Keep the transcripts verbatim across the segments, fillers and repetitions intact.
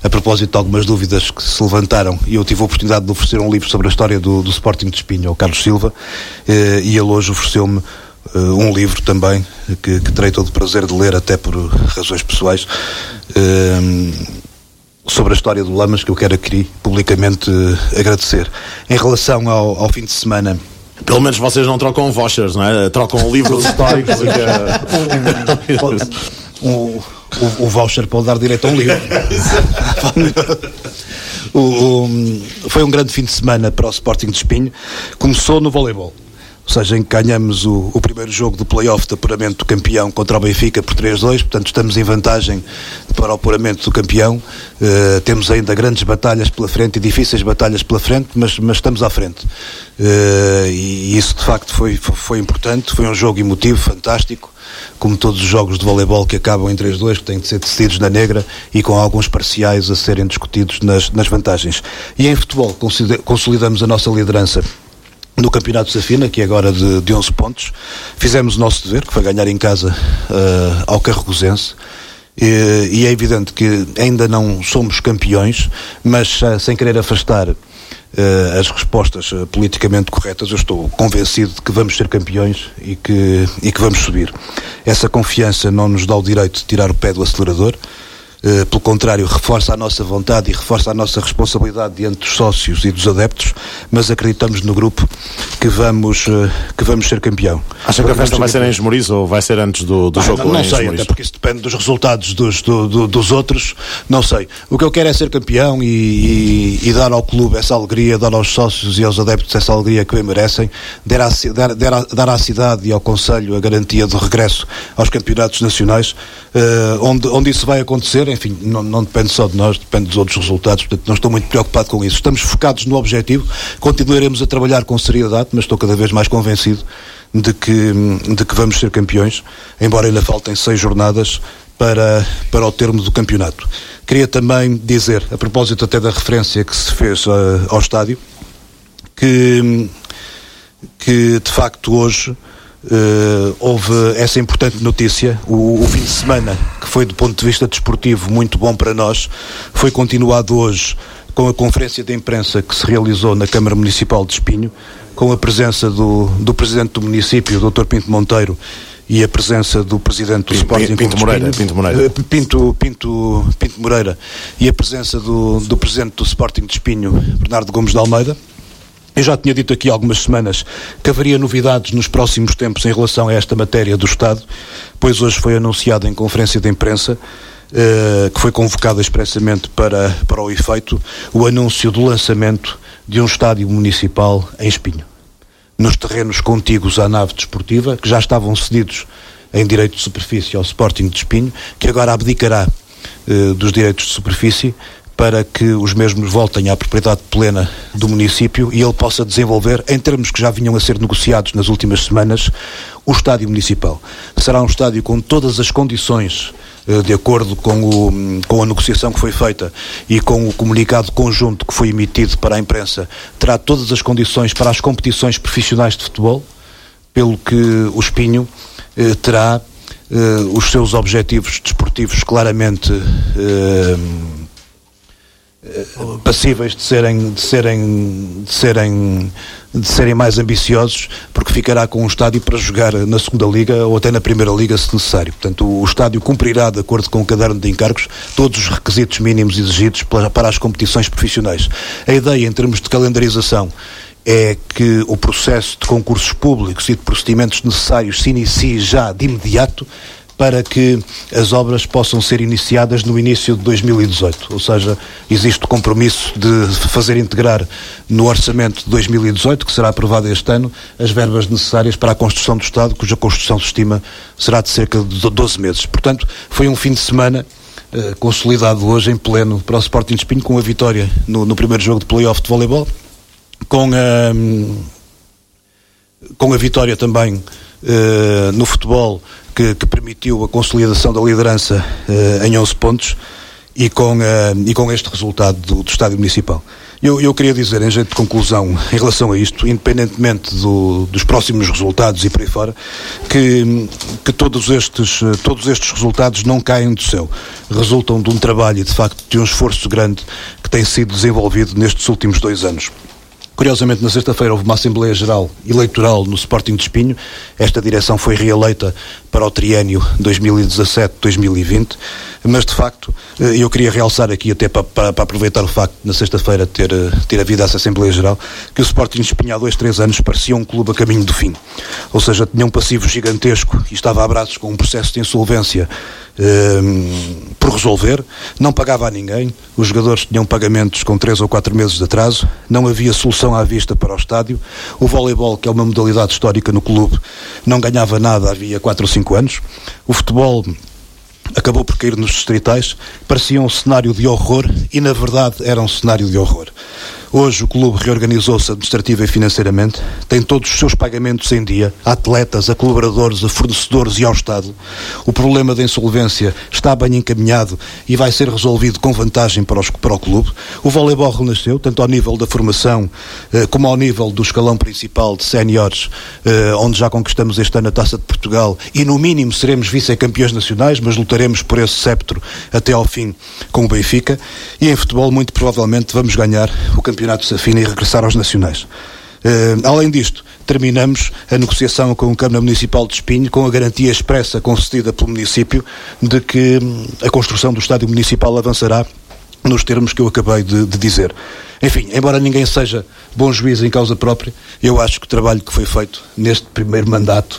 a propósito de algumas dúvidas que se levantaram, e eu tive a oportunidade de oferecer um livro sobre a história do, do Sporting de Espinho ao Carlos Silva, eh, e ele hoje ofereceu-me eh, um livro também, que, que terei todo o prazer de ler, até por razões pessoais, eh, sobre a história do Lamas, que eu quero aqui publicamente eh, agradecer. Em relação ao, ao fim de semana... Pelo menos vocês não trocam vouchers, não é? Trocam livros históricos. o, o, o voucher pode dar direito a um livro. o, o, foi um grande fim de semana para o Sporting de Espinho. Começou no voleibol, ou seja, em que ganhamos o, o primeiro jogo do play-off de apuramento do campeão contra o Benfica por três a dois, portanto estamos em vantagem para o apuramento do campeão. Uh, temos ainda grandes batalhas pela frente e difíceis batalhas pela frente, mas, mas estamos à frente. Uh, e isso de facto foi, foi, foi importante, foi um jogo emotivo, fantástico, como todos os jogos de voleibol que acabam em três a dois, que têm de ser decididos na negra e com alguns parciais a serem discutidos nas, nas vantagens. E em futebol consolidamos a nossa liderança no Campeonato Safina, que é agora de, de onze pontos. Fizemos o nosso dever, que foi ganhar em casa uh, ao Carregosense, e, e é evidente que ainda não somos campeões, mas uh, sem querer afastar uh, as respostas uh, politicamente corretas, eu estou convencido de que vamos ser campeões e que, e que vamos subir. Essa confiança não nos dá o direito de tirar o pé do acelerador. Uh, pelo contrário, reforça a nossa vontade e reforça a nossa responsabilidade diante dos sócios e dos adeptos, mas acreditamos no grupo que vamos, uh, que vamos ser campeão. Acha que a festa vai ser em Esmoriz ou vai ser antes do, do ah, jogo? Não, não em sei, Esmoriz? Até porque isso depende dos resultados dos, do, do, dos outros, não sei. O que eu quero é ser campeão e, e, e dar ao clube essa alegria, dar aos sócios e aos adeptos essa alegria que bem merecem, dar à, dar, dar, à, dar à cidade e ao Conselho a garantia do regresso aos campeonatos nacionais, uh, onde, onde isso vai acontecer. Enfim, não, não depende só de nós, depende dos outros resultados, portanto não estou muito preocupado com isso. Estamos focados no objetivo, continuaremos a trabalhar com seriedade, mas estou cada vez mais convencido de que, de que vamos ser campeões, embora ainda faltem seis jornadas para, para o termo do campeonato. Queria também dizer, a propósito até da referência que se fez uh, ao estádio, que, que de facto hoje Uh, houve essa importante notícia. O, o fim de semana, que foi do ponto de vista desportivo muito bom para nós, foi continuado hoje com a conferência de imprensa que se realizou na Câmara Municipal de Espinho, com a presença do, do Presidente do município, o doutor Pinto Monteiro, e a presença do Presidente do Sporting Pinto, Pinto Moreira, Pinto Moreira. Pinto, Pinto, Pinto Moreira, e a presença do, do Presidente do Sporting de Espinho, Bernardo Gomes de Almeida. Eu já tinha dito aqui há algumas semanas que haveria novidades nos próximos tempos em relação a esta matéria do Estado, pois hoje foi anunciado em conferência de imprensa, eh, que foi convocada expressamente para, para o efeito, o anúncio do lançamento de um estádio municipal em Espinho, nos terrenos contíguos à nave desportiva, que já estavam cedidos em direito de superfície ao Sporting de Espinho, que agora abdicará eh, dos direitos de superfície, para que os mesmos voltem à propriedade plena do município e ele possa desenvolver, em termos que já vinham a ser negociados nas últimas semanas, o estádio municipal. Será um estádio com todas as condições, de acordo com, o, com a negociação que foi feita e com o comunicado conjunto que foi emitido para a imprensa, terá todas as condições para as competições profissionais de futebol, pelo que o Espinho eh, terá eh, os seus objetivos desportivos claramente eh, passíveis de serem, de serem, de serem, de serem mais ambiciosos, porque ficará com um estádio para jogar na segunda liga ou até na primeira liga se necessário. Portanto, o estádio cumprirá, de acordo com o caderno de encargos, todos os requisitos mínimos exigidos para, para as competições profissionais. A ideia, em termos de calendarização, é que o processo de concursos públicos e de procedimentos necessários se inicie já de imediato, para que as obras possam ser iniciadas no início de dois mil e dezoito. Ou seja, existe o compromisso de fazer integrar no orçamento de dois mil e dezoito, que será aprovado este ano, as verbas necessárias para a construção do Estado, cuja construção se estima será de cerca de doze meses. Portanto, foi um fim de semana eh, consolidado hoje em pleno para o Sporting de Espinho, com a vitória no, no primeiro jogo de play-off de voleibol, com a, com a vitória também eh, no futebol, Que, que permitiu a consolidação da liderança uh, em onze pontos e com, uh, e com este resultado do, do Estádio Municipal. Eu, eu queria dizer, em jeito de conclusão, em relação a isto, independentemente do, dos próximos resultados e por aí fora, que, que todos, estes, todos estes resultados não caem do céu. Resultam de um trabalho e, de facto, de um esforço grande que tem sido desenvolvido nestes últimos dois anos. Curiosamente, na sexta-feira houve uma Assembleia Geral Eleitoral no Sporting de Espinho. Esta direção foi reeleita para o triênio dois mil e dezassete a dois mil e vinte, mas de facto eu queria realçar aqui, até para, para, para aproveitar o facto de na sexta-feira ter, ter havido essa Assembleia Geral, que o Sporting de Espinho há dois, três anos parecia um clube a caminho do fim. Ou seja, tinha um passivo gigantesco e estava a braços com um processo de insolvência Um, por resolver, não pagava a ninguém, os jogadores tinham pagamentos com três ou quatro meses de atraso, não havia solução à vista para o estádio, o voleibol, que é uma modalidade histórica no clube, não ganhava nada havia quatro ou cinco anos, o futebol acabou por cair nos distritais, parecia um cenário de horror e na verdade era um cenário de horror. Hoje o clube reorganizou-se administrativa e financeiramente, tem todos os seus pagamentos em dia, a atletas, a colaboradores, a fornecedores e ao Estado. O problema da insolvência está bem encaminhado e vai ser resolvido com vantagem para, os, para o clube. O voleibol renasceu, tanto ao nível da formação eh, como ao nível do escalão principal de séniores, eh, onde já conquistamos este ano a Taça de Portugal e no mínimo seremos vice-campeões nacionais, mas lutaremos por esse sceptro até ao fim com o Benfica. E em futebol muito provavelmente vamos ganhar o campeonato de Safina e regressar aos nacionais. Uh, além disto, terminamos a negociação com a Câmara Municipal de Espinho com a garantia expressa concedida pelo município de que hum, a construção do estádio municipal avançará nos termos que eu acabei de, de dizer. Enfim, embora ninguém seja bom juiz em causa própria, eu acho que o trabalho que foi feito neste primeiro mandato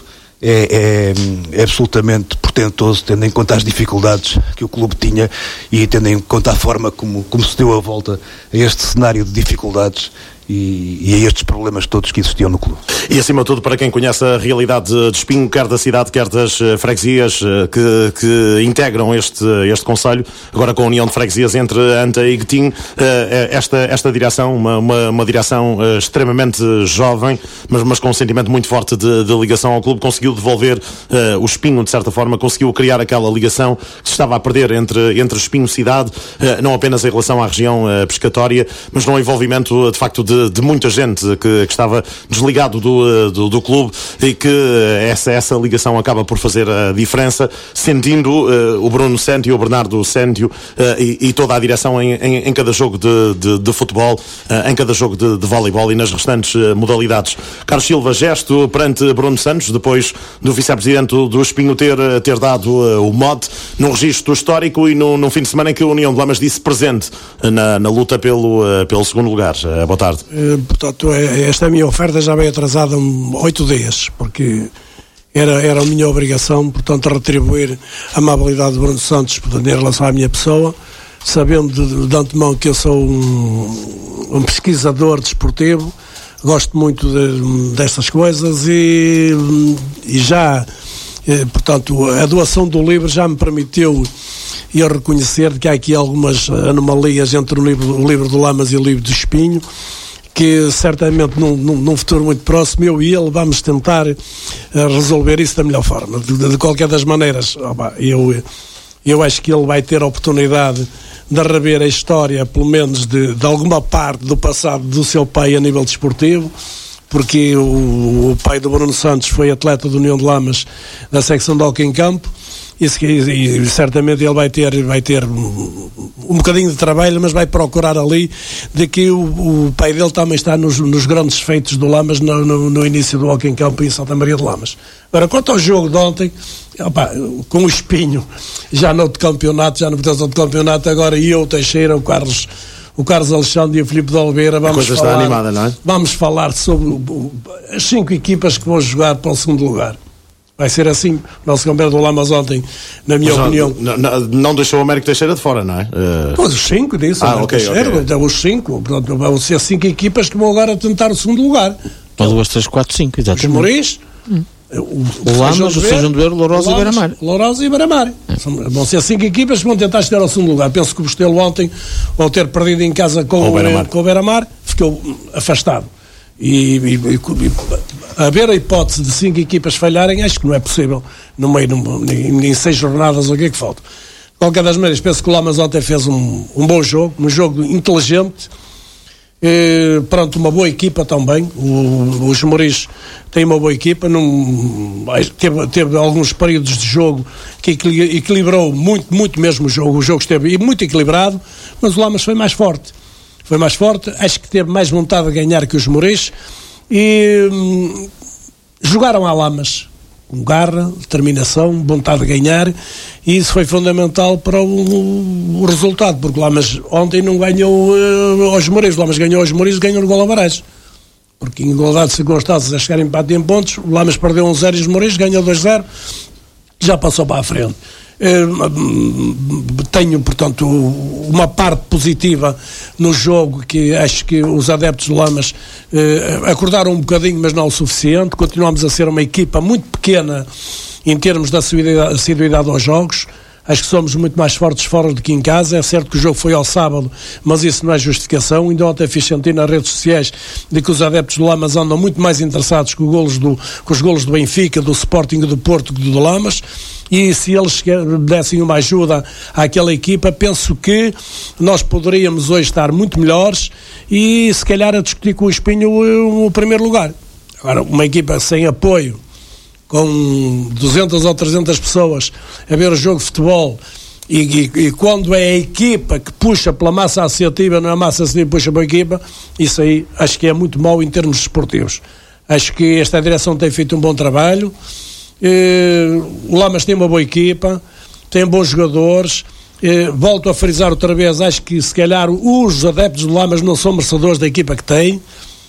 É, é, é absolutamente portentoso, tendo em conta as dificuldades que o clube tinha e tendo em conta a forma como, como se deu a volta a este cenário de dificuldades e, e a estes problemas todos que existiam no clube. E acima de tudo, para quem conhece a realidade de Espinho, quer da cidade, quer das freguesias que, que integram este, este concelho, agora com a união de freguesias entre Anta e Guetim, esta, esta direção, uma, uma, uma direção extremamente jovem, mas, mas com um sentimento muito forte de, de ligação ao clube, conseguiu devolver uh, o Espinho, de certa forma, conseguiu criar aquela ligação que se estava a perder entre, entre Espinho e cidade, uh, não apenas em relação à região uh, pescatória, mas no envolvimento, de facto, de, de muita gente que, que estava desligado do, do, do clube e que essa, essa ligação acaba por fazer a diferença, sentindo uh, o Bruno Séntio, o Bernardo Séntio uh, e, e toda a direção em, em, em cada jogo de, de, de futebol, uh, em cada jogo de, de voleibol e nas restantes uh, modalidades. Carlos Silva, gesto perante Bruno Santos, depois do vice-presidente do Espinho ter, ter dado uh, o mote num registro histórico e no, no fim de semana em que a União de Lamas disse presente na, na luta pelo, uh, pelo segundo lugar. Uh, boa tarde. Uh, portanto, esta minha oferta já veio atrasada oito dias, porque era, era a minha obrigação, portanto, retribuir a amabilidade de Bruno Santos, portanto, em relação à minha pessoa, sabendo de, de antemão que eu sou um, um pesquisador desportivo, gosto muito de, destas coisas e, e já, eh, portanto, a doação do livro já me permitiu eu reconhecer que há aqui algumas anomalias entre o livro, o livro do Lamas e o livro do Espinho, que certamente num, num, num futuro muito próximo eu e ele vamos tentar uh, resolver isso da melhor forma. De, de, de qualquer das maneiras, opa, eu, eu acho que ele vai ter a oportunidade de rever a história, pelo menos de, de alguma parte do passado do seu pai a nível desportivo, porque o, o pai do Bruno Santos foi atleta da União de Lamas da secção de hóquei em campo. Isso, e, e certamente ele vai ter, vai ter um, um bocadinho de trabalho, mas vai procurar ali de que o, o pai dele também está nos, nos grandes feitos do Lamas no, no, no início do hóquei em campo em Santa Maria de Lamas. Agora, quanto ao jogo de ontem, opa, com o Espinho já no outro campeonato, já no proteção de campeonato, agora e eu, o Teixeira, o Carlos o Carlos Alexandre e o Filipe de Oliveira, vamos falar, falar, animada, não é? vamos falar sobre o, as cinco equipas que vão jogar para o segundo lugar. Vai ser assim. O nosso campeão do Lamas ontem, na minha Mas opinião. Não, não, não deixou o Américo Teixeira de fora, não é? Uh... Pois, os cinco disse. Ah, ok, Teixeira, ok. Então, os cinco. Portanto, vão ser cinco equipas que vão agora tentar o segundo lugar. Uma, duas, três, quatro, cinco, Os exatamente. Moris, hum. o, o, o Lamas, o São João do Beiro, o Lourosa e o Beira-Mar. Lourosa e Beira-Mar. É. Vão ser cinco equipas que vão tentar chegar ao segundo lugar. Penso que o Bostelo ontem, ao ter perdido em casa com, com o Beira-Mar, com o Beira-Mar, ficou afastado. E, e, e haver a hipótese de cinco equipas falharem, acho que não é possível no meio, no, em, em seis jornadas, o que é que falta. De qualquer das maneiras, penso que o Lamas ontem fez um, um bom jogo, um jogo inteligente, Eh, pronto, uma boa equipa também. O, os Moris têm uma boa equipa. Num, teve, teve alguns períodos de jogo que equilibrou muito, muito mesmo o jogo. O jogo esteve muito equilibrado, mas o Lamas foi mais forte. Foi mais forte, acho que teve mais vontade de ganhar que os Moris e hum, jogaram a Lamas com garra, determinação, vontade de ganhar, e isso foi fundamental para o, o resultado, porque o Lamas ontem não ganhou uh, aos Moris, o Lamas ganhou aos Moris e ganhou no gol a barragem, porque em igualdade de circunstâncias a chegar em empate em pontos, o Lamas perdeu um zero e os Moris ganhou dois zero, já passou para a frente. Tenho, portanto, uma parte positiva no jogo, que acho que os adeptos do Lamas eh, acordaram um bocadinho, mas não o suficiente. Continuamos a ser uma equipa muito pequena em termos da assiduidade aos jogos. Acho que somos muito mais fortes fora do que em casa. É certo que o jogo foi ao sábado, mas isso não é justificação. Ainda ontem fiz sentir nas redes sociais de que os adeptos do Lamas andam muito mais interessados com, golos do, com os golos do Benfica, do Sporting e do Porto que do Lamas. E se eles dessem uma ajuda àquela equipa, penso que nós poderíamos hoje estar muito melhores e se calhar a discutir com o Espinho o, o primeiro lugar. Agora, uma equipa sem apoio, com duzentas ou trezentas pessoas a ver o jogo de futebol e, e, e quando é a equipa que puxa pela massa associativa, não é a massa associativa que puxa pela equipa, isso aí acho que é muito mau em termos desportivos. Acho que esta direção tem feito um bom trabalho. Eh, o Lamas tem uma boa equipa, tem bons jogadores. Eh, volto a frisar outra vez, acho que se calhar os adeptos do Lamas não são merecedores da equipa que têm,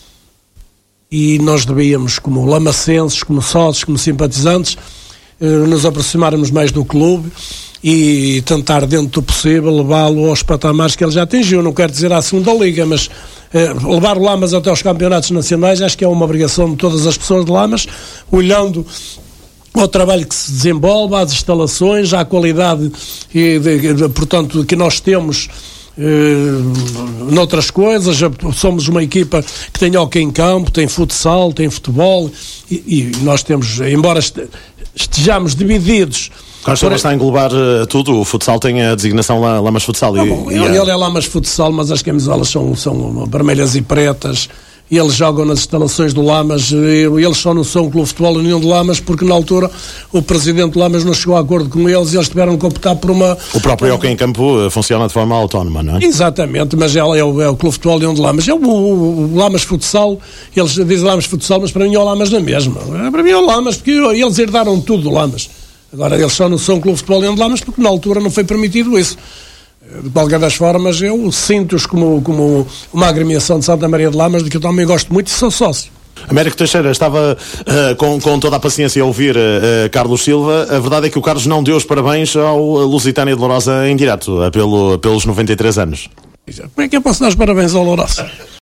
e nós devíamos, como lamacenses, como sócios, como simpatizantes, eh, nos aproximarmos mais do clube e tentar, dentro do possível, levá-lo aos patamares que ele já atingiu. Não quero dizer à segunda liga, mas eh, levar o Lamas até aos campeonatos nacionais acho que é uma obrigação de todas as pessoas de Lamas, olhando ao trabalho que se desenvolve, às instalações, à qualidade e, de, de, portanto, que nós temos eh, noutras coisas. Somos uma equipa que tem hóquei em campo, tem futsal, tem futebol e, e nós temos, embora estejamos divididos. Carlos Silva está a englobar uh, tudo. O futsal tem a designação Lamas Futsal. Ah, bom, e, ele, e ele é Lamas Futsal, mas as camisolas são, são vermelhas e pretas. E eles jogam nas instalações do Lamas. Eles só não são o Clube de Futebol União de Lamas, porque na altura o presidente do Lamas não chegou a acordo com eles e eles tiveram que optar por uma... O próprio hóquei em campo uh, funciona de forma autónoma, não é? Exatamente, mas é, é, o, é o Clube de Futebol União de Lamas. É o, o, o Lamas Futsal, eles dizem Lamas Futsal, mas para mim é o Lamas na mesma. Para mim é o Lamas, porque eles herdaram tudo do Lamas. Agora, eles só não são o Clube de Futebol União de Lamas porque na altura não foi permitido isso. De qualquer das formas, eu sinto-os como, como uma agremiação de Santa Maria de Lamas, de que eu também gosto muito e sou sócio. Américo Teixeira estava uh, com, com toda a paciência a ouvir uh, Carlos Silva. A verdade é que o Carlos não deu os parabéns ao Lusitânia de Lourosa em direto, uh, pelo, pelos noventa e três anos. Como é que eu posso dar os parabéns ao Lourosa?